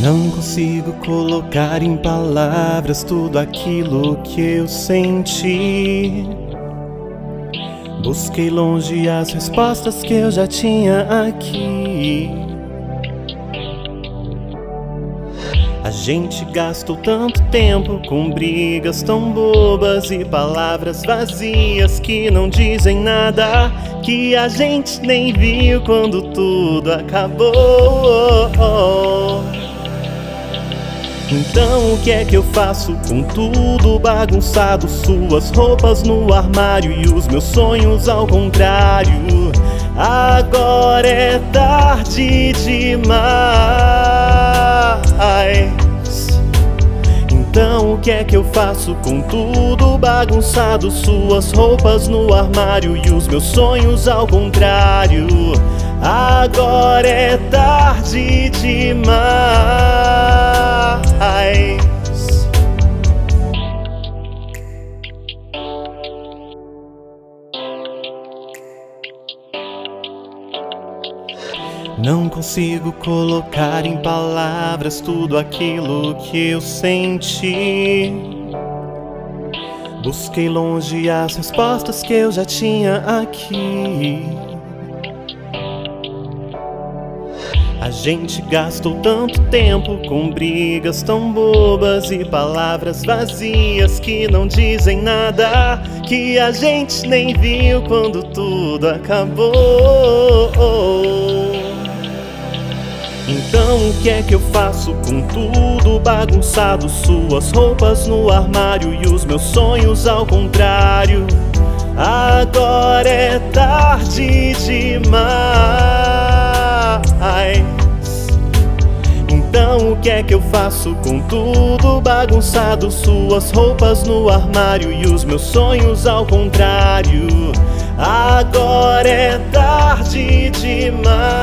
Não consigo colocar em palavras tudo aquilo que eu senti. Busquei longe as respostas que eu já tinha aqui. A gente gastou tanto tempo com brigas tão bobas e palavras vazias que não dizem nada, que a gente nem viu quando tudo acabou. Então o que é que eu faço com tudo bagunçado? Suas roupas no armário e os meus sonhos ao contrário. Agora é tarde demais. Então o que é que eu faço com tudo bagunçado? Suas roupas no armário e os meus sonhos ao contrário. Agora é tarde demais. Não consigo colocar em palavras tudo aquilo que eu senti. Busquei longe as respostas que eu já tinha aqui. A gente gastou tanto tempo com brigas tão bobas e palavras vazias que não dizem nada, que a gente nem viu quando tudo acabou. Então o que é que eu faço com tudo bagunçado? Suas roupas no armário e os meus sonhos ao contrário. Agora é tarde demais. Então o que é que eu faço com tudo bagunçado? Suas roupas no armário e os meus sonhos ao contrário. Agora é tarde demais.